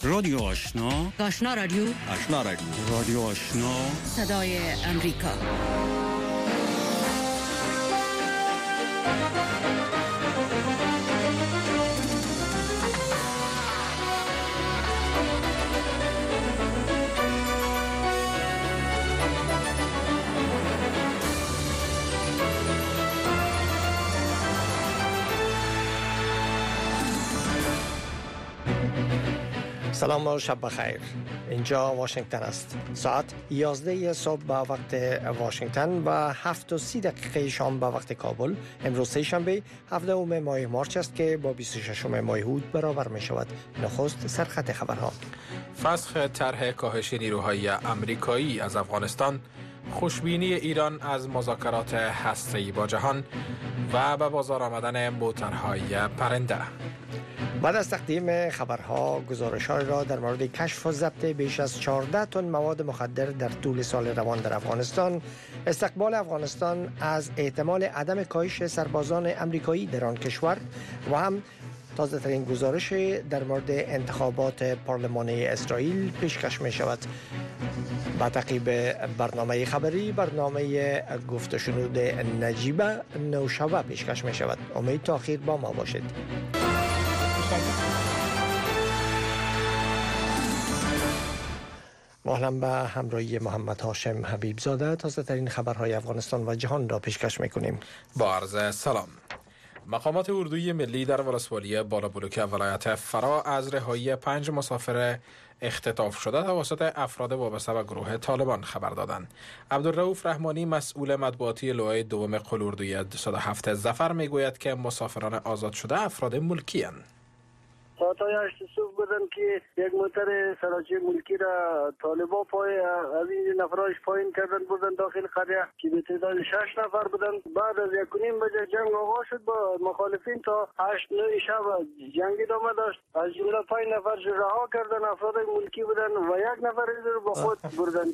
رادیو آشنا، آشنا رادیو، آشنا رادیو، رادیو آشنا، صدای امریکا. سلام و شب بخیر. اینجا واشنگتن است. ساعت 11 صبح به وقت واشنگتن و 7:30 شام به وقت کابل. امروز سه‌شنبه 17 ماه مارچ است که با 26 ماه هود برابر می شود. نخست سرخط خبرها. فسخ طرح کاهش نیروهای آمریکایی از افغانستان، خوشبینی ایران از مذاکرات هسته‌ای با جهان و به بازار آمدن موتورهای پرنده. بعد از تقدیم خبرها، گزارش‌های را در مورد کشف و ضبط بیش از 14 تن مواد مخدر در طول سال روان در افغانستان، استقبال افغانستان از احتمال عدم کاهش سربازان آمریکایی در آن کشور و هم تازه ترین گزارش در مورد انتخابات پارلمانی اسرائیل پیشکش می شود. با تعقیب برنامه خبری، برنامه گفت و شنود نجیبه نوشابه پیشکش می شود. امید تا آخر با ما باشید. اهلا به همراهی محمد هاشم حبیب زاده. تازه ترین خبرهای افغانستان و جهان را پیشکش میکنیم. با عرض سلام. مقامات اردوی ملی در ولسوالی بالابلوک ولایت فرا از رهایی 5 مسافر اختطاف شده توسط افراد وابسته به گروه طالبان خبر دادند. عبدالرؤوف رحمانی مسئول مطبوعاتی لواء دوم قلوردوی 207 ظفر میگوید که مسافران آزاد شده افراد ملکی اند. ساعتهای 8 صبح بودن که یک موتر سراچه ملکی را طالبا پای از این نفراش پایین کردن بردن داخل قریه که به تعداد 6 نفر بودن. بعد از 1:30 بجه جنگ آغاز شد با مخالفین تا 8-9 شب جنگ ادامه داشت. از جمله 5 نفر رها کردن، افراد ملکی بودن و 1 نفر رو با خود بردن.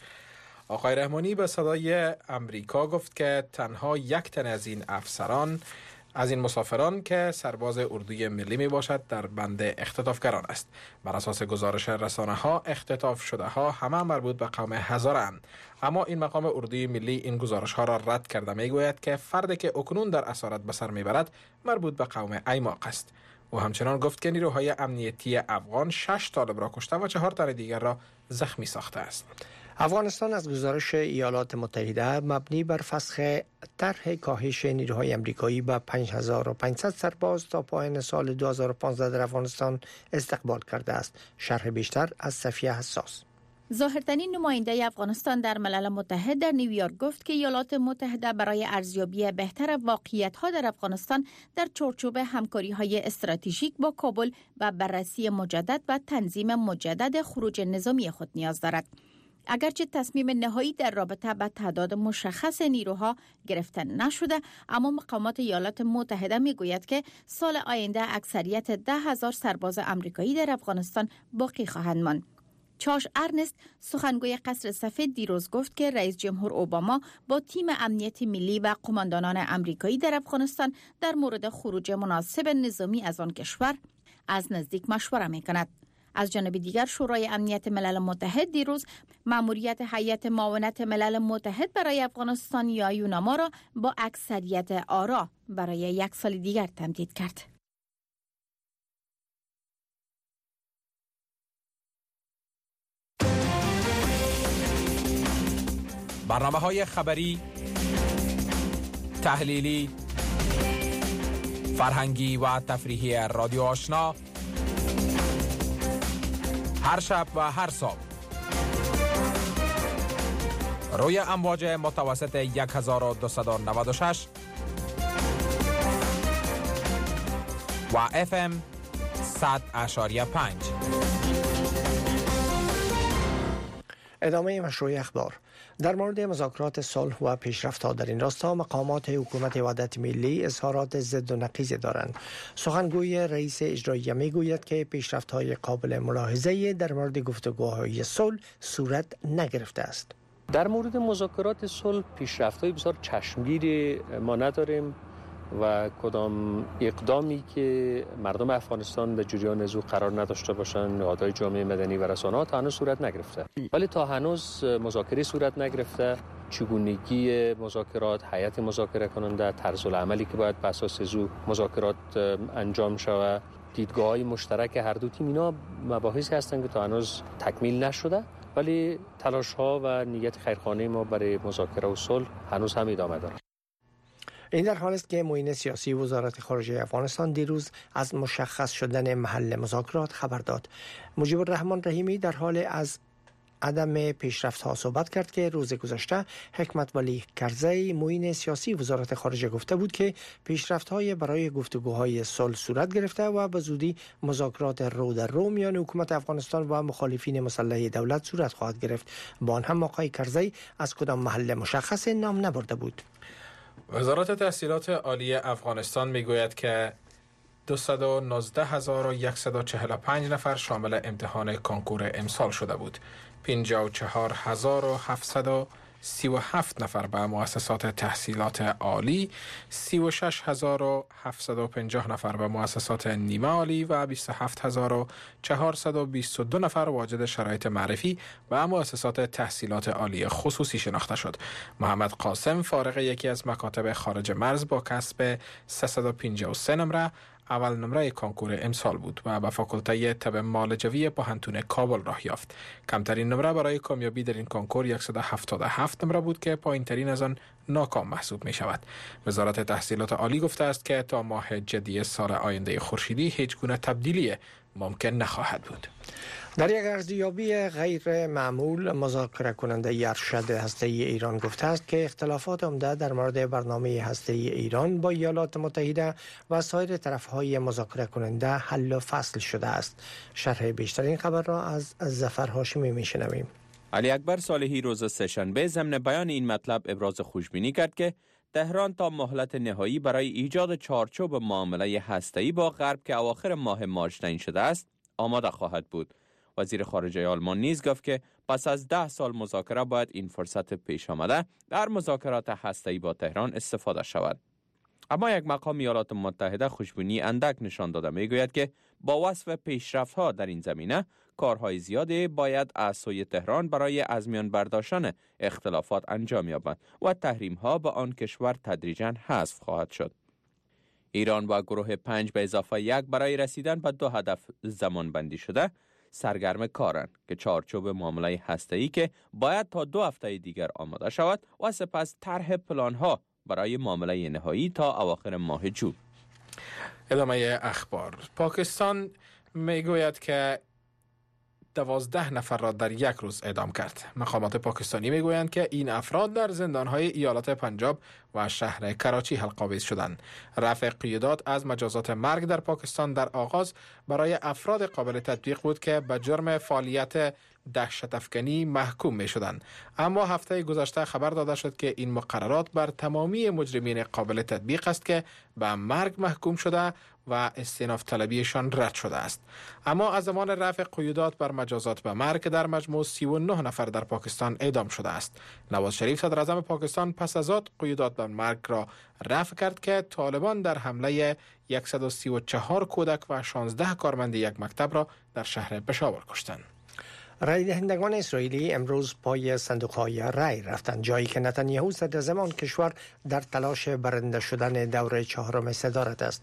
آقای رحمانی به صدای امریکا گفت که تنها 1 تن از این افسران از این مسافران که سرباز اردوی ملی می باشد در بند اختطافگران است. بر اساس گزارش رسانه ها، اختطاف شده ها همه مربوط به قوم هزاره اند، اما این مقام اردوی ملی این گزارش ها را رد کرده می گوید که فردی که اکنون در اسارت به سر می برد مربوط به قوم ایماق است. او همچنان گفت که نیروهای امنیتی افغان 6 طالب را کشته و 4 تن دیگر را زخمی ساخته است. افغانستان از گزارش ایالات متحده مبنی بر فسخ طرح کاهش نیروهای آمریکایی به 5500 سرباز تا پایان سال 2015 در افغانستان استقبال کرده است. شرح بیشتر از صفیه حساس. ظاهرترین نماینده افغانستان در ملل متحد در نیویورک گفت که ایالات متحده برای ارزیابی بهتر واقعیت‌ها در افغانستان در چارچوب همکاری‌های استراتژیک با کابل و بررسی مجدد و تنظیم مجدد خروج نظامی خود نیاز دارد. اگرچه تصمیم نهایی در رابطه با تعداد مشخص نیروها گرفته نشده، اما مقامات ایالات متحده میگوید که سال آینده اکثریت 10,000 سرباز آمریکایی در افغانستان باقی خواهند ماند. چارلز ارنست سخنگوی قصر سفید دیروز گفت که رئیس جمهور اوباما با تیم امنیت ملی و قماندانان آمریکایی در افغانستان در مورد خروج مناسب نظامی از آن کشور از نزدیک مشوره میکند. از جانب دیگر شورای امنیت ملل متحد دیروز مأموریت هیئت معاونت ملل متحد برای افغانستان یا یوناما را با اکثریت آرا برای 1 سال دیگر تمدید کرد. برنامه‌های خبری، تحلیلی، فرهنگی و تفریحی رادیو آشنا هر شب و هر صبح روی امواج متوسط 1296 و FM 100.5. ادامه مشروع اخبار. در مورد مذاکرات صلح و پیشرفت‌ها در این راستا مقامات حکومت وحدت ملی اظهارات ضد و نقیض دارند. سخنگوی رئیس اجرایی میگوید که پیشرفت‌های قابل ملاحظه در مورد گفتگوهای صلح صورت نگرفته است. در مورد مذاکرات صلح پیشرفت‌های بسیار چشمگیری ما نداریم. و کدام اقدامی که مردم افغانستان در جریان از او قرار نداشته باشند، نهادهای جامعه مدنی و رسانه‌ها تا هنوز صورت نگرفته. ولی تا هنوز مذاکره صورت نگرفته. چگونگی مذاکرات، هیئت مذاکره کننده، طرز العملی که باید بر اساس از او مذاکرات انجام شود، دیدگاه‌های مشترک هر دو تیم، اینا مباحثی هستند که تا هنوز تکمیل نشده، ولی تلاش‌ها و نیت خیرخواهانه ما برای مذاکره و صلح هنوز هم ادامه دارد. این در حال است که معین سیاسی وزارت خارجه افغانستان دیروز از مشخص شدن محل مذاکرات خبر داد. مجیب الرحمن رحیمی در حال از عدم پیشرفت‌ها صحبت کرد که روز گذشته حکمت ولی کرزی معین سیاسی وزارت خارجه گفته بود که پیشرفت‌های برای گفتگوهای صلح صورت گرفته و به زودی مذاکرات رو در رو میان حکومت افغانستان و مخالفین مسلح دولت صورت خواهد گرفت. با آن هم آقای کرزی از کدام محل مشخص نام نبرده بود. وزارت تحصیلات عالی افغانستان میگوید که 219,145 نفر شامل امتحان کنکور امسال شده بود. 54,737 نفر به مؤسسات تحصیلات عالی، 36,750 نفر به مؤسسات نیمه عالی و 27,422 نفر واجد شرایط معرفی و مؤسسات تحصیلات عالی خصوصی شناخته شد. محمد قاسم فارغ یکی از مکاتب خارج مرز با کسب 353 نمره اول نمره کنکور امسال بود و به فاکولته طب معالجوی پوهنتون کابل راه یافت. کمترین نمره برای کامیابی در این کنکور 177 نمره بود که پایینترین از آن ناکام محسوب می شود. وزارت تحصیلات عالی گفته است که تا ماه جدی سال آینده خورشیدی هیچ گونه تبدیلی ممکن نخواهد بود. در یک ارزیابی غیر معمول، مذاکره کننده ارشد هسته‌ای ایران گفته است که اختلافات عمده در مورد برنامه هسته‌ای ایران با ایالات متحده و سایر طرف‌های مذاکره کننده حل و فصل شده است. شرح بیشتر این خبر را از ظفر هاشمی میشنویم. علی اکبر صالحی روز سه‌شنبه ضمن بیان این مطلب ابراز خوشبینی کرد که تهران تا مهلت نهایی برای ایجاد چارچوب معامله هسته‌ای با غرب که اواخر ماه مارس تعیین شده است آماده خواهد بود. وزیر خارجه آلمان نیز گفت که پس از 10 سال مذاکره باید این فرصت پیش آمده در مذاکرات هسته‌ای با تهران استفاده شود. اما یک مقام ایالات متحده خوشبینی اندک نشان داده میگوید که با وصف پیشرفت‌ها در این زمینه کارهای زیادی باید از سوی تهران برای از میان برداشتن اختلافات انجام یابد و تحریم‌ها به آن کشور تدریجاً حذف خواهد شد. ایران با گروه 5 به اضافه 1 برای رسیدن به 2 هدف زمان بندی شده سرگرم کارند که چارچوب معامله هسته‌ای که باید تا 2 هفته دیگر آماده شود و سپس طرح پلان‌ها برای معامله نهایی تا اواخر ماه جون. ادامه اخبار. پاکستان میگوید که 12 نفر را در یک روز اعدام کرد. مقامات پاکستانی میگویند که این افراد در زندان‌های ایالات پنجاب و شهر کراچی حلق‌آویز شدند. رفع قیودات از مجازات مرگ در پاکستان در آغاز برای افراد قابل تطبیق بود که به جرم فعالیت دهشت افکنی محکوم می شدند. اما هفته گذشته خبر داده شد که این مقررات بر تمامی مجرمین قابل تطبیق است که به مرگ محکوم شده و استئناف طلبیشان رد شده است. اما از زمان رفع قیودات بر مجازات به مرگ در مجموع 39 نفر در پاکستان اعدام شده است. نواز شریف صدر اعظم پاکستان پس از قیودات بر مرگ را رفع کرد که طالبان در حمله 134 کودک و 16 کارمند یک مکتب را در شهر پشاور کشتند. رای دهندگان اسرائیلی امروز پای صندوق‌های رای رفتند، جایی که نتانیاهو صدر اعظم کشور در تلاش برنده شدن دور 4 صدارت است.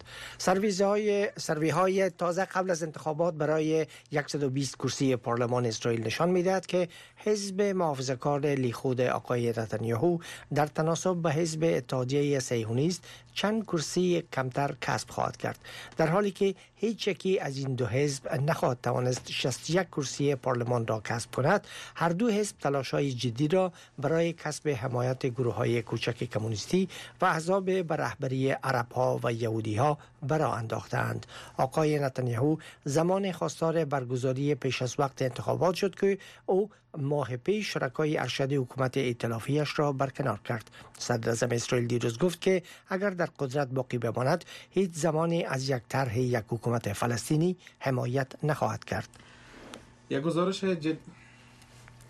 سروی‌های تازه قبل از انتخابات برای 120 کرسی پارلمان اسرائیل نشان می‌دهد که حزب محافظه‌کار لیکود آقای نتانیاهو در تناسب به حزب اتحادیه صهیونیست چند کرسی کمتر کسب خواهد کرد، در حالی که هیچ یکی از این دو حزب نخواهد توانست 61 کرسی پارلمان را کسب کند. هر دو حزب تلاش‌های جدی را برای کسب حمایت گروه‌های کوچک کمونیستی و احزاب به رهبری عرب‌ها و یهودی‌ها برآ انداختند. آقای نتانیاهو زمان خواستار برگزاری پیش از وقت انتخابات شد که او ماه پیش شرکای ارشد حکومت ائتلافیش را برکنار کرد. صدر اعظم اسرائیل دیروز گفت که اگر در قدرت باقی بماند هیچ زمانی از یک طرح یک حکومت فلسطینی حمایت نخواهد کرد. یک گزارش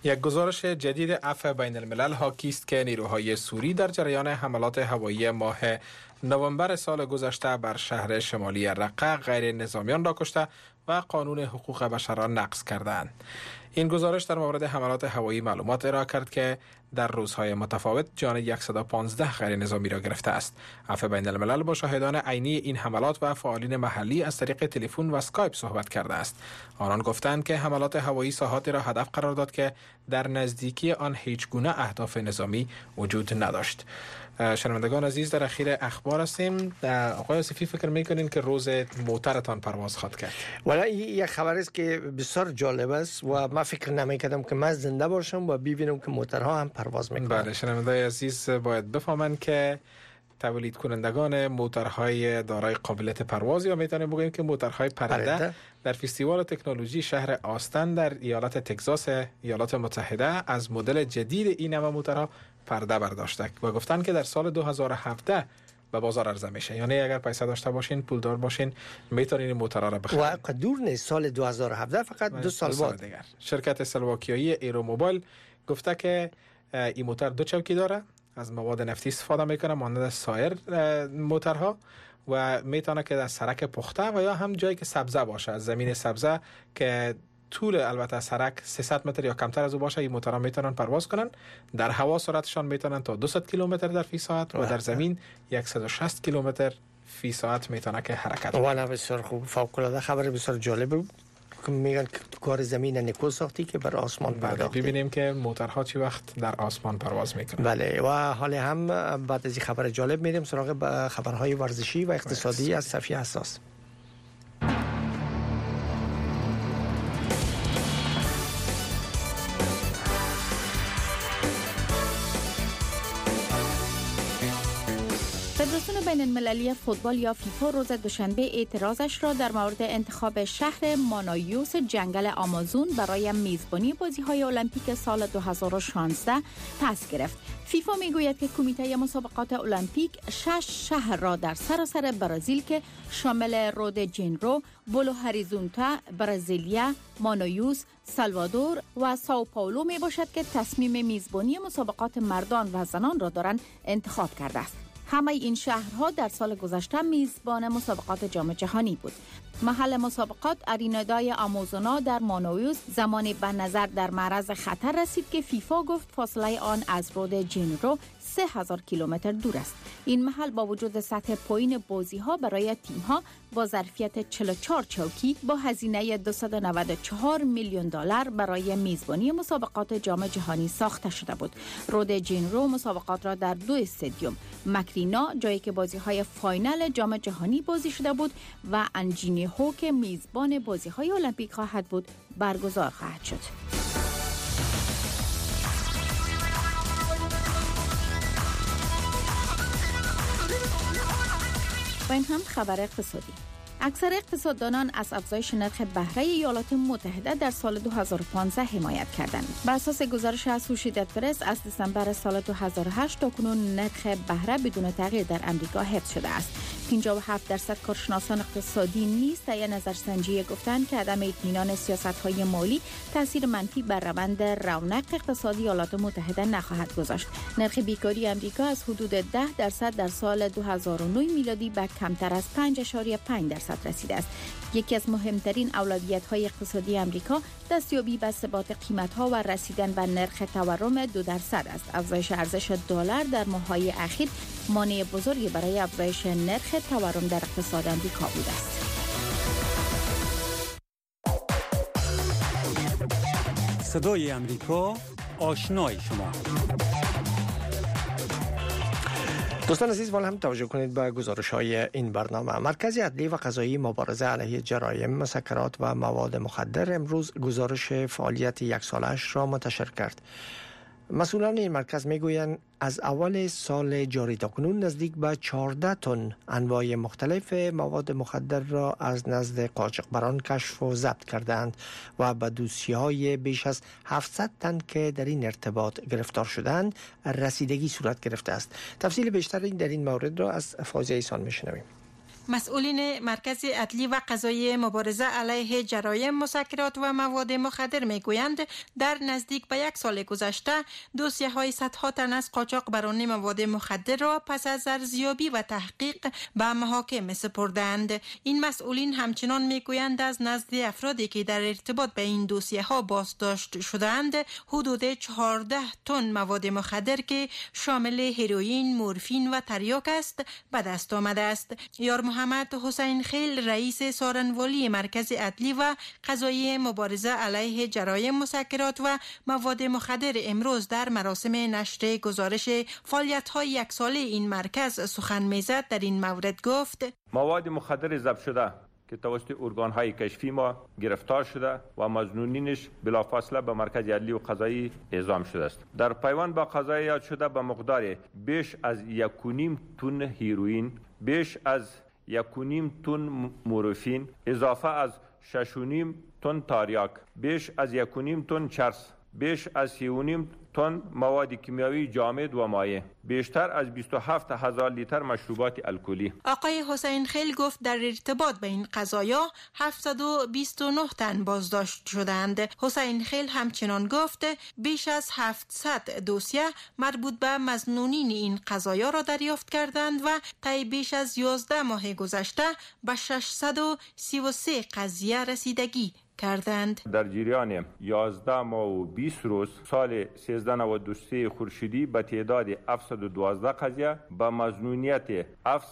یک گزارش جدید عفو بین الملل حاکی است که نیروهای سوری در جریان حملات هوایی ماه نوامبر سال گذشته بر شهر شمالی رقه غیر نظامیان را کشته و قانون حقوق بشر را نقض کردند. این گزارش در مورد حملات هوایی معلومات ارائه کرد که در روزهای متفاوت جان 115 غیر نظامی را گرفته است. عفو بین الملل با شاهدان عینی این حملات و فعالین محلی از طریق تلفن و اسکایپ صحبت کرده است. آنان گفتند که حملات هوایی ساحاتی را هدف قرار داد که در نزدیکی آن هیچ گونه اهداف نظامی وجود نداشت. شنوندگان عزیز، در اخیر اخبار هستیم. آقای آصفی، فکر میکنین که روز موترتان پرواز خواهد کرد؟ ولی یک خبر است که بسیار جالب است و من فکر نمیکردم که من زنده باشم و ببینم که موترها هم پرواز میکنن. بله، شنوندگان عزیز باید بفهمند که تولید کنندگان موترهای دارای قابلیت پرواز، یا میتونیم بگوییم که موترهای پرنده، در فستیوال تکنولوژی شهر آستن در ایالت تگزاس ایالات متحده از مدل جدید این نوع موترها پرده برداشته و گفتن که در سال 2017 به بازار عرضه میشه. یعنی اگر پیسه داشته باشین، پولدار باشین، میتونین این موترها را بخرید. و دور نیست، سال 2017 فقط 2 سال بعد. شرکت اسلواکیایی ایرو موبایل گفته که این موتر 2 چوکی داره، از مواد نفتی استفاده میکنه مانند سایر موترها و میتونه که در سرک پخته و یا هم جایی که سبزه باشه، از زمین سبزه که طول البته سرک 300 متر یا کمتر از او باشه، این موترها میتونن پرواز کنن. در هوا سرعتشان میتونن تا 200 کیلومتر در فی ساعت و در زمین 160 کیلومتر فی ساعت میتونه که حرکت کنه. والا بسیار خوب، فوق العاده خبر بسیار جالب بود. میگن که کار زمین نیکو ساختی که بر آسمان پرداختی. ببینیم که موترها چی وقت در آسمان پرواز میکنن. بله، و حال هم بعد از این خبر جالب میریم سراغ خبرهای ورزشی و اقتصادی از صفحه حساس. فدراسیون بین المللی فوتبال یا فیفا روز دوشنبه اعتراضش را در مورد انتخاب شهر مانایوس جنگل آمازون برای میزبانی بازی‌های المپیک سال 2016 پس گرفت. فیفا میگوید که کمیته مسابقات المپیک 6 شهر را در سراسر برزیل که شامل رو د جنیرو، بلو هریزونتا، برزیلیا، مانایوس، سالوادور و ساو پائولو می باشد که تصمیم میزبانی مسابقات مردان و زنان را دارند انتخاب کرده است. همه این شهرها در سال گذشته میزبان مسابقات جام جهانی بود. محل مسابقات آرینادای آمازونا در مانایوس زمانی به نظر در معرض خطر رسید که فیفا گفت فاصله آن از رو د جنیرو 3000 کیلومتر دور است. این محل با وجود سطح پایین بازی‌ها برای تیم‌ها با ظرفیت 44 چوکی با هزینه 294 میلیون دلار برای میزبانی مسابقات جام جهانی ساخته شده بود. رو د جنیرو مسابقات را در 2 استادیوم، مکرینا جایی که بازی‌های فاینال جام جهانی بازی شده بود و انجینیهو که میزبان بازی‌های المپیک خواهد بود برگزار خواهد شد. و این هم خبر اقتصادی. اکثر اقتصاددانان از افزایش نرخ بهره ایالات متحده در سال 2015 حمایت کردند. بر اساس گزارش اسوشییتد پرس از دسامبر سال 2008 تاکنون نرخ بهره بدون تغییر در امریکا حفظ شده است. 57% کارشناسان اقتصادی نیز طی نظرسنجی گفتند که عدم اطمینان سیاست‌های مالی تاثیر منفی بر روند رونق اقتصادی ایالات متحده نخواهد گذاشت. نرخ بیکاری امریکا از حدود 10% در سال 2009 میلادی به کمتر از 5.5% رسیده است. یکی از مهمترین اولویت‌های اقتصادی امریکا دستیابی به ثبات قیمت‌ها و رسیدن به نرخ تورم 2% است. افزایش ارزش دلار در ماه‌های اخیر مانع بزرگی برای افزایش نرخ تورم در اقتصاد امریکا بوده است. صدای امریکا، آشنای شما. دوستان عزیز، والا هم توجه کنید به گزارش‌های این برنامه. مرکز عدلی و قضایی مبارزه علیه جرایم، مسکرات و مواد مخدر امروز گزارش فعالیت 1 ساله‌اش را منتشر کرد. مسئولان این مرکز میگویند از اول سال جاری تاکنون نزدیک به 14 تن انواع مختلف مواد مخدر را از نزد قاچاقبران کشف و ضبط کردند و به دوسیه‌های بیش از 700 تن که در این ارتباط گرفتار شدند رسیدگی صورت گرفته است. تفصیل بیشتر در این مورد را از فاضل ایسان میشنویم. مسئولین مرکز عدلی و قضایی مبارزه علیه جرایم مسکرات و مواد مخدر میگویند در نزدیک به 1 سال گذشته دوسیه‌های صدها تن از قاچاقبران مواد مخدر را پس از ارزیابی و تحقیق به محاکم سپردند. این مسئولین همچنان میگویند از نزد افرادی که در ارتباط به این دوسیه‌ها بازداشت شدند حدود 14 تن مواد مخدر که شامل هروئین، مورفین و تریاک است به دست آمده است. یار محمد حسین خیل رئیس سارنوالی مرکز عدلی و قضایی مبارزه علیه جرایم مسکرات و مواد مخدر امروز در مراسم نشر گزارش فعالیت‌های 1 ساله این مرکز سخن میزد. در این مورد گفت: مواد مخدر ضبط شده که توسط ارگان‌های کشفی ما گرفتار شده و مظنونینش بلافاصله به مرکز عدلی و قضایی اعزام شده است. در پیوند با قضایی یاد شده به مقدار بیش از 1.5 تن هیروئین، بیش از 1.5 تن مورفین، اضافه از 6.5 تن تریاک، بیش از 1.5 تن چرس، بیش از 3.5 تن مواد کیمیایی جامد و مایع، بیشتر از 27,000 لیتر مشروبات الکلی. آقای حسین خیل گفت در ارتباط به این قضایا 729 تن بازداشت شدند. حسین خیل همچنان گفت بیش از 700 دوسیه مربوط به مظنونین این قضایا را دریافت کردند و طی بیش از 11 ماه گذشته به 633 قضیه رسیدگی کردند. در جریان 11 ماه و 20 روز سال 1393 خورشیدی به تعداد 712 قضیه به مظنونیت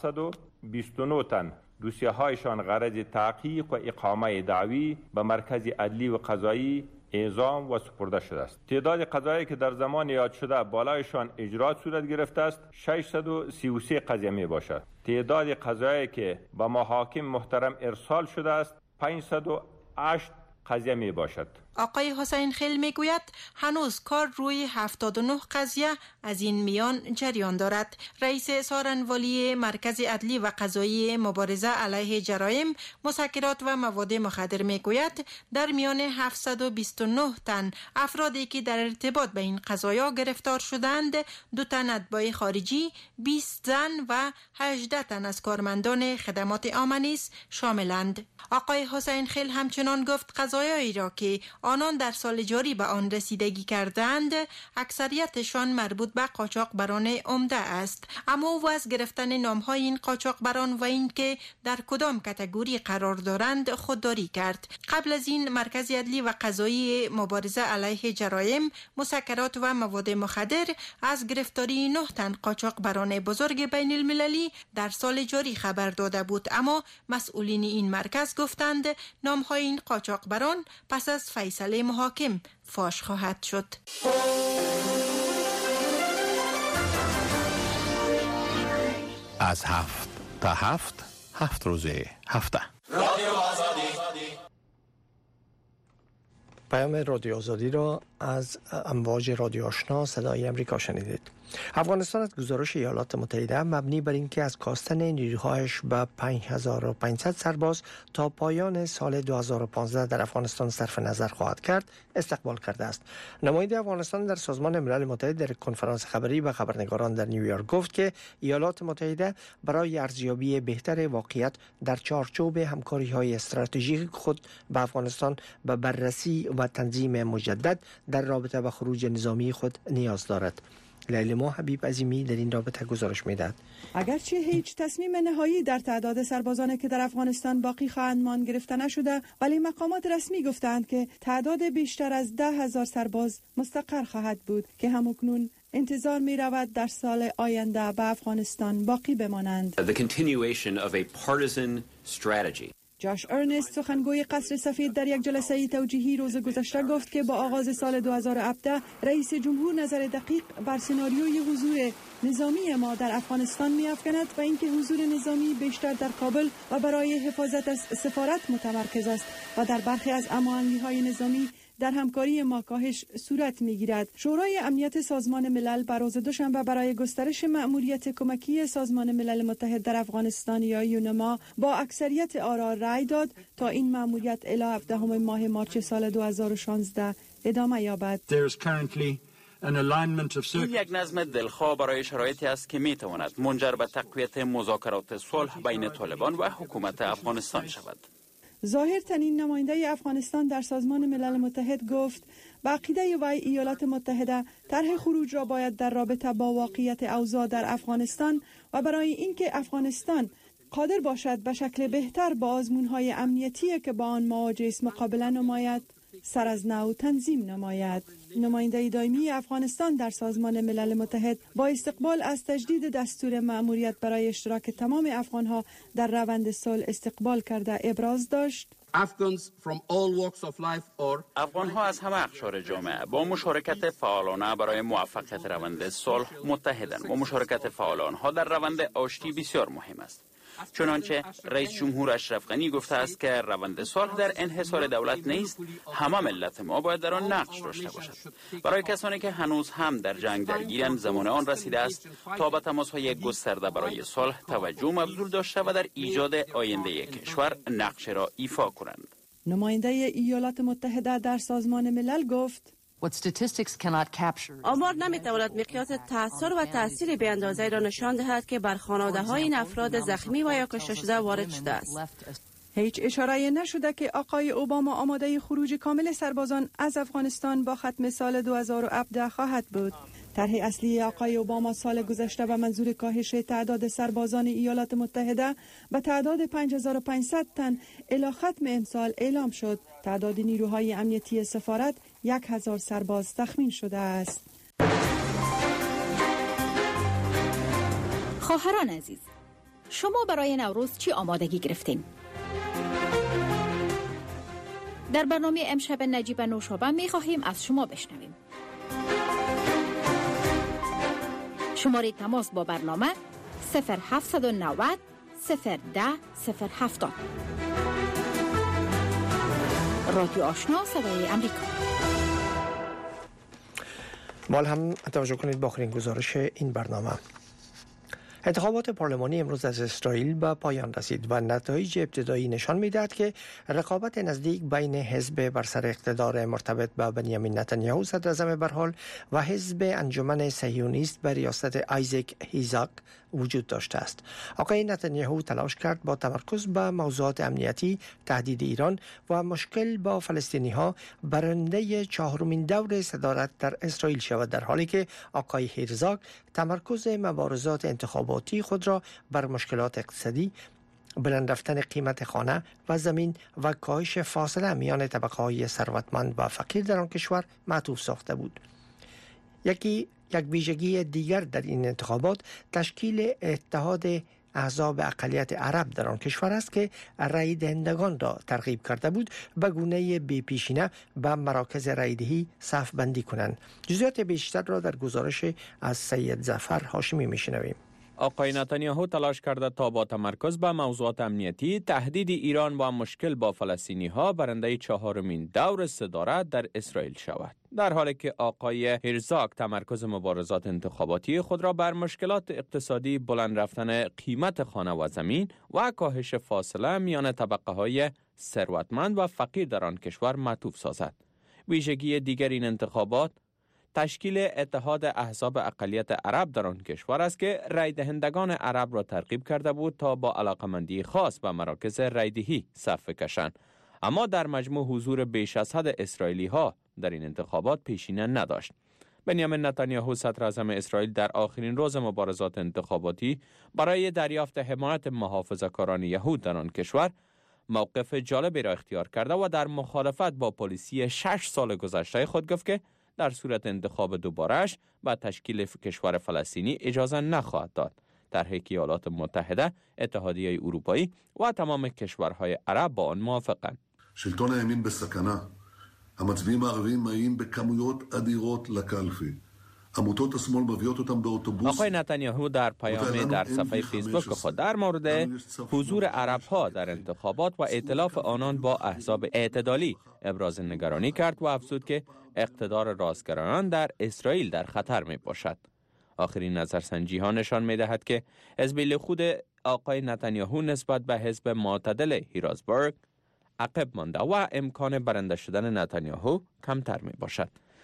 729 تن دوسیه هایشان غرض تحقیق و اقامه دعوی به مرکز عدلی و قضایی اعزام و سپرده شده است. تعداد قضایی که در زمان یاد شده بالایشان اجرات صورت گرفته است 633 قضیه می باشد. تعداد قضایی که به محاکم محترم ارسال شده است 508 قضیه می باشد. آقای حسین خیل میگوید هنوز کار روی 79 قضیه از این میان جریان دارد. رئیس سارنوالی مرکز عدلی و قضایی مبارزه علیه جرایم مسکرات و مواد مخدر میگوید در میان 729 تن افرادی که در ارتباط به این قضایا گرفتار شدند 2 تن اتباع خارجی، 20 زن و 18 تن از کارمندان خدمات آمنیز شاملند. آقای حسین خیل همچنان گفت قضایایی را که آنان در سال جاری به آن رسیدگی کردند اکثریتشان مربوط به قاچاقبران عمده است، اما او از گرفتن نام‌های این قاچاقبران و اینکه در کدام کاتگوری قرار دارند خودداری کرد. قبل از این مرکز عدلی و قضایی مبارزه علیه جرایم مسکرات و مواد مخدر از گرفتاری 9 تن قاچاقبران بزرگ بین المللی در سال جاری خبر داده بود، اما مسئولین این مرکز گفتند نام‌های این قاچاقبران پس از فیصله محاکم فاش خواهد شد. از 7 تا 7 روز هفته. رادیو آزادی. پیام رادیو آزادی را از امواج رادیو آشنا صدای امریکا شنیدید. افغانستان از گزارش ایالات متحده مبنی بر اینکه از کاستن نیروهایش به 5500 سرباز تا پایان سال 2015 در افغانستان صرف نظر خواهد کرد استقبال کرده است. نماینده افغانستان در سازمان ملل متحد در کنفرانس خبری به خبرنگاران در نیویورک گفت که ایالات متحده برای ارزیابی بهتر واقعیت در چارچوب همکاری‌های استراتژیک خود به افغانستان به بررسی و تنظیم مجدد در رابطه با خروج نظامی خود نیاز دارد. لیلا حبیب عظیمی در این رابطه گزارش می‌دهد. اگرچه هیچ تصمیم نهایی در تعداد سربازانی که در افغانستان باقی خواهند ماند گرفته نشده، ولی مقامات رسمی گفتند که تعداد بیشتر از 10,000 سرباز مستقر خواهد بود که همکنون انتظار می رود در سال آینده به افغانستان باقی بمانند. The continuation of a partisan strategy. جاش ارنست سخنگوی قصر سفید در یک جلسه توجیهی روز گذشته گفت که با آغاز سال 2017 رئیس جمهور نظر دقیق بر سناریوی حضور نظامی ما در افغانستان می‌افکند و اینکه حضور نظامی بیشتر در کابل و برای حفاظت از سفارت متمرکز است و در برخی از اماعلی‌های نظامی در همکاری ما کاهش صورت می‌گیرد. شورای امنیت سازمان ملل بر روز دوشنبه برای گسترش مأموریت کمکی سازمان ملل متحد در افغانستان یا یونما با اکثریت آرا رأی داد تا این مأموریت الی 17 ماه مارس سال 2016 ادامه یابد. There is currently این یک نظم دلخواه برای شرایطی است که می تواند منجر به تقویت مذاکرات صلح بین طالبان و حکومت افغانستان شود. ظاهر تنین نماینده افغانستان در سازمان ملل متحد گفت به عقیده وی ایالات متحده طرح خروج را باید در رابطه با واقعیت اوضاع در افغانستان و برای اینکه افغانستان قادر باشد به شکل بهتر با آزمون‌های امنیتی که با آن مواجه است مقابله نماید، سر از نو تنظیم نماید. نماینده دائمی افغانستان در سازمان ملل متحد با استقبال از تجدید دستور مأموریت برای اشتراک تمام افغانها در روند صلح استقبال کرده ابراز داشت: افغانها از همه اقشار جامعه با مشارکت فعالانه برای موفقیت روند صلح متحدند و مشارکت فعال آنها در روند آشتی بسیار مهم است. چنانچه رئیس جمهور اشرف غنی گفته است که روند صلح در انحصار دولت نیست، همه ملت ما باید در آن نقش داشته باشد. برای کسانی که هنوز هم در جنگ درگیرند زمان آن رسیده است تا به تماس‌های گسترده برای صلح توجه مبذول داشته و در ایجاد آینده کشور نقش را ایفا کنند. نماینده ایالات متحده در سازمان ملل گفت: آمار نمیتواند مقیاس تأثیر و تأثیر به اندازه را نشان دهد که بر خانواده این افراد زخمی و یا کشته شده وارد شده است. هیچ اشاره نشده که آقای اوباما آماده خروج کامل سربازان از افغانستان با ختم سال 2017 خواهد بود. طرح اصلی آقای اوباما سال گذشته به منظور کاهش تعداد سربازان ایالات متحده به تعداد 5500 تن الی ختم امسال اعلام شد. تعداد نیروهای امنیتی سفارت 1000 سرباز تخمین شده است. خواهران عزیز، شما برای نوروز چی آمادگی گرفتین؟ در برنامه امشب نجیب نوشابه می خواهیم از شما بشنویم. شماره تماس با برنامه 0790 010 070. رادیو آشنا صدای امریکا. مال هم توجه کنید با آخرین گزارش این برنامه. انتخابات پارلمانی امروز از اسرائیل به پایان رسید و نتایج ابتدایی نشان می‌دهد که رقابت نزدیک بین حزب بر سر اقتدار مرتبط به بنیامین نتانیاهو صدر اعظم برحال و حزب انجمن صهیونیست به ریاست آیزک هیزاک وجود داشته است. آقای نتانیاهو تلاش کرد با تمرکز به موضوعات امنیتی، تهدید ایران و مشکل با فلسطینی‌ها برنده چهارمین دور صدارت در اسرائیل شود، در حالی که آقای هیرزاک تمرکز مبارزات انتخاباتی خود را بر مشکلات اقتصادی، بلند رفتن قیمت خانه و زمین و کاهش فاصله میان طبقه‌های ثروتمند و فقیر در آن کشور معطوف ساخته بود. یک ویژگی دیگر در این انتخابات تشکیل اتحاد احزاب اقلیت عرب در آن کشور است که رای دهندگان را ترغیب کرده بود به گونه بی پیشینه به مراکز رای دهی صف بندی کنند. جزئیات بیشتر را در گزارش از سید ظفر هاشمی میشنویم. آقای نتانیاهو تلاش کرده تا با تمرکز به موضوعات امنیتی، تهدید ایران و مشکل با فلسطینی‌ها برنده چهارمین دور صدارت در اسرائیل شود، در حالی که آقای هرزاک تمرکز مبارزات انتخاباتی خود را بر مشکلات اقتصادی، بلند رفتن قیمت خانه و زمین و کاهش فاصله میان طبقه‌های ثروتمند و فقیر در آن کشور معطوف سازد. ویژگی دیگر این انتخابات تشکیل اتحاد احزاب اقلیت عرب در آن کشور است که رای دهندگان عرب را ترغیب کرده بود تا با علاقمندی خاص به مراکز رای دهی صف کشند، اما در مجموع حضور بیش از حد اسرائیلی ها در این انتخابات پیشینه نداشت. بنیامین نتانیاهو صدر اعظم اسرائیل در آخرین روز مبارزات انتخاباتی برای دریافت حمایت محافظه‌کاران یهود در آن کشور موقف جالبی را اختیار کرده و در مخالفت با پالیسی 6 سال گذشته خود گفت که در صورت انتخاب دوباره‌اش و تشکیل کشور فلسطینی اجازه نخواهد داد. در ایالات متحده، اتحادیه اروپایی و تمام کشورهای عرب با آن موافقند. שלטון הימין בסכנה. המצביעים הערבים מגיעים בכמויות אדירות לקלפי. עמותות השמאל מביאות אותם באוטובוס. آقای نتانیاهو در پیامی در صفحه فیسبوک خود در مورد حضور عرب‌ها در انتخابات و ائتلاف آنان با احزاب اعتدالی ابراز نگرانی کرد و افزود که اقتدار راستگرایان در اسرائیل در خطر می باشد. آخرین نظرسنجی ها نشان می دهد که حزب لیکود آقای نتانیاهو نسبت به حزب معتدل هیرازبرگ عقب مانده و امکان برنده شدن نتانیاهو کمتر می باشد.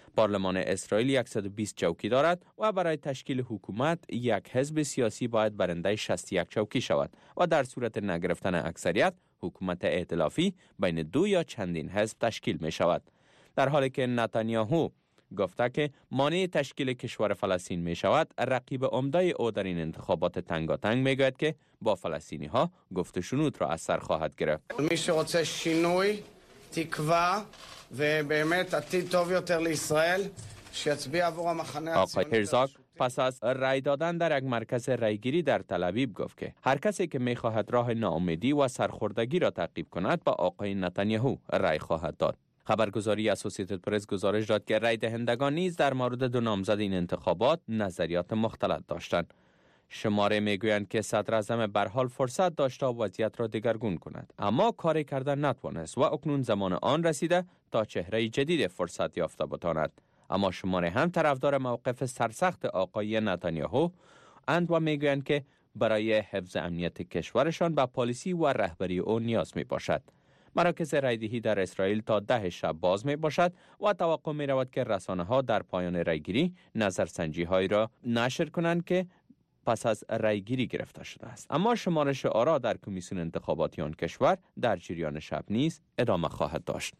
پارلمان اسرائیل 120 چوکی دارد و برای تشکیل حکومت یک حزب سیاسی باید برنده 61 چوکی شود و در صورت نگرفتن اکثریت حکومت ائتلافی بین دو یا چندین حزب تشکیل می شود. در حالی که نتانیاهو گفته که مانع تشکیل کشور فلسطین می شود، رقیب عمده او در این انتخابات تنگاتنگ می گوید که با فلسطینی ها گفت و شنود را از سر خواهد گرفت. מי שרוצה שינוי, תקווה ובאמת עתיד טוב יותר לישראל, שיצביע עבור המחנה آقای هرزاگ پس از رای دادن در یک مرکز رایگیری در تل‌آویو گفت که هر کسی که می خواهد راه ناامیدی و سرخوردگی را تعقیب کند با آقای نتانیاهو رای خواهد داد. خبرگزاری اسوسییتد پرس گزارش داد که رای دهندگان نیز در مورد دو نامزد این انتخابات نظریات مختلف داشتند. شماره میگویند که صدر اعظم به هر حال فرصت داشته وضعیت را دگرگون کند، اما کاری کردن نتوانست و اکنون زمان آن رسیده تا چهره جدید فرصت یافته بتواند. اما شماره هم طرفدار موقف سرسخت آقای نتانیاهو اند و میگویند که برای حفظ امنیت کشورشان به پالیسی و رهبری او نیاز می باشد. مراکز رایدهی در اسرائیل تا 10 شب باز می باشد و توقع می رود که رسانه ها در پایان رایگیری نظرسنجی هایی را نشر کنند که پس از رایگیری گرفته شده است. اما شمارش آرا در کمیسیون انتخاباتی آن کشور در جریان شب نیز ادامه خواهد داشت.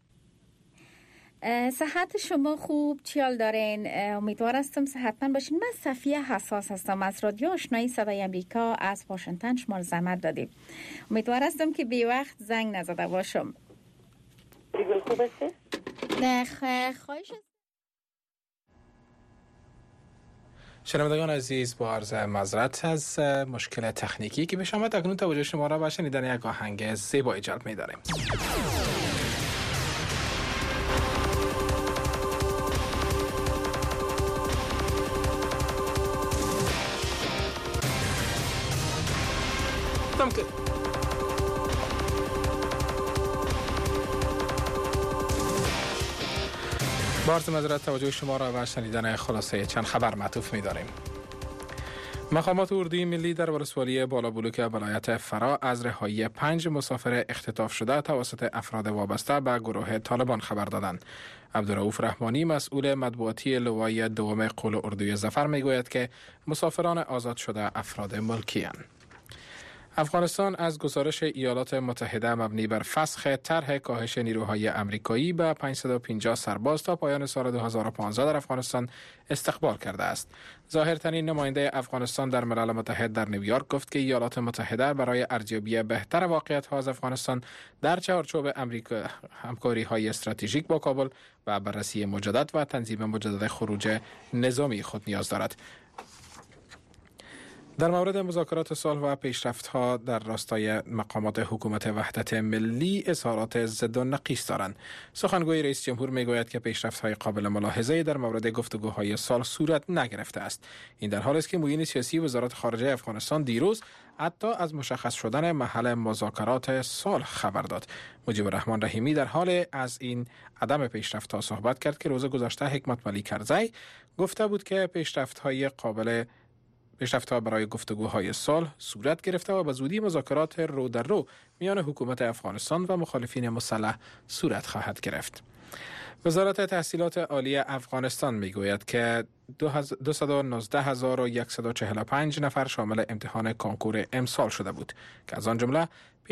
صحت شما خوب، چیال دارین؟ امیدوار هستم صحتمند باشین. من صفیه حساس هستم از رادیو آشنایی صدای امریکا از واشنگتن شما رو زحمت دادیم. امیدوار هستم که بی وقت زنگ نزده باشم. دیگه خوب هستی؟ نه خواهش. شنوندگان عزیز، با عرض معذرت از مشکل تکنیکی که پیش آمد، اکنون توجه شما را به شنیدن یک آهنگ زیبایی جلب می‌داریم. با عرض معذرت توجه شما را به شنیدن خلاصه چند خبر معطوف می‌داریم. مقامات اردوی ملی در ولسوالی بالابلوک ولایت فرا از رهایی 5 مسافر اختطاف شده توسط افراد وابسته به گروه طالبان خبر دادند. عبدالرؤوف رحمانی مسئول مطبوعاتی لوای دوم قول اردوی ظفر میگوید که مسافران آزاد شده افراد ملکی اند. افغانستان از گزارش ایالات متحده مبنی بر فسخ طرح کاهش نیروهای آمریکایی به 550 سرباز تا پایان سال 2015 در افغانستان استقبال کرده است. ظاهرترین نماینده افغانستان در ملل متحد در نیویورک گفت که ایالات متحده برای ارزیابی بهتر واقعیت‌ها از افغانستان در چارچوب همکاری‌های استراتژیک با کابل و بررسی مجدد و تنظیم مجدد خروج نظامی خود نیاز دارد. در مورد مذاکرات صلح و پیشرفت‌ها در راستای مقامات حکومت وحدت ملی اظهارات ضد و نقیص دارند. سخنگوی رئیس جمهور میگوید که پیشرفت‌های قابل ملاحظه در مورد گفتگوهای صلح صورت نگرفته است. این در حالی است که معین سیاسی وزارت خارجه افغانستان دیروز حتی از مشخص شدن محل مذاکرات صلح خبر داد. مجیب الرحمن رحیمی در حال از این عدم پیشرفت‌ها صحبت کرد که روز گذشته حکمت ملی کرزی گفته بود که پیشرفت‌ها برای گفتگوهای صلح صورت گرفته و به زودی مذاکرات رو در رو میان حکومت افغانستان و مخالفین مسلح صورت خواهد گرفت. وزارت تحصیلات عالی افغانستان میگوید که 219,145 نفر شامل امتحان کنکور امسال شده بود که از آن جمله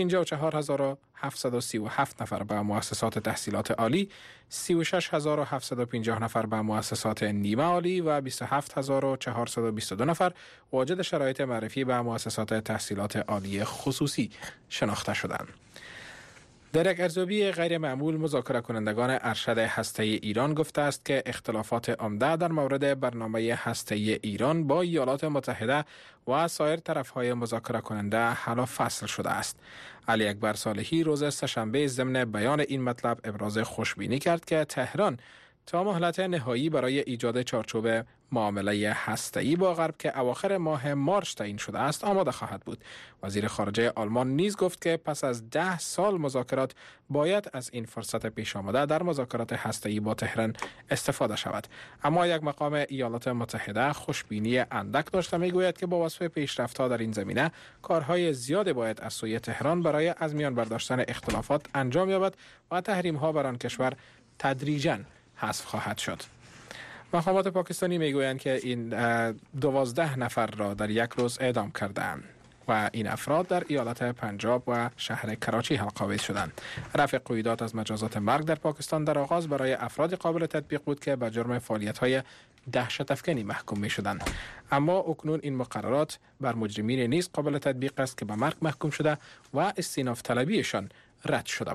54,737 نفر به مؤسسات تحصیلات عالی، 36,750 نفر به مؤسسات نیمه عالی و 27,422 نفر واجد شرایط معرفی به مؤسسات تحصیلات عالی خصوصی شناخته شدند. در یک ارزیابی غیر معمول مذاکره کنندگان ارشد هسته‌ای ایران گفته است که اختلافات عمده در مورد برنامه هسته‌ای ایران با ایالات متحده و سایر طرف‌های مذاکره کننده حل و فصل شده است. علی اکبر صالحی روز سه‌شنبه ضمن بیان این مطلب ابراز خوشبینی کرد که تهران تا مهلت نهایی برای ایجاد چارچوب معامله هسته‌ای با غرب که اواخر ماه مارس تعیین شده است آماده خواهد بود. وزیر خارجه آلمان نیز گفت که پس از 10 سال مذاکرات باید از این فرصت پیش آمده در مذاکرات هسته‌ای با تهران استفاده شود. اما یک مقام ایالات متحده خوشبینی اندک داشته میگوید که با وصف پیشرفت‌ها در این زمینه کارهای زیاد باید از سوی تهران برای از میان برداشتن اختلافات انجام یابد و تحریم‌ها بر آن کشور تدریجاً حذف خواهد شد. مقامات پاکستانی میگویند که این 12 نفر را در یک روز اعدام کردند و این افراد در ایالت پنجاب و شهر کراچی حلق‌آویز شدند. رفع قیودات از مجازات مرگ در پاکستان در آغاز برای افراد قابل تطبیق بود که به جرم فعالیت‌های دهشت افکنی محکوم می‌شدند، اما اکنون این مقررات بر مجرمین نیز قابل تطبیق است که به مرگ محکوم شده و استئناف طلبیشان رد شده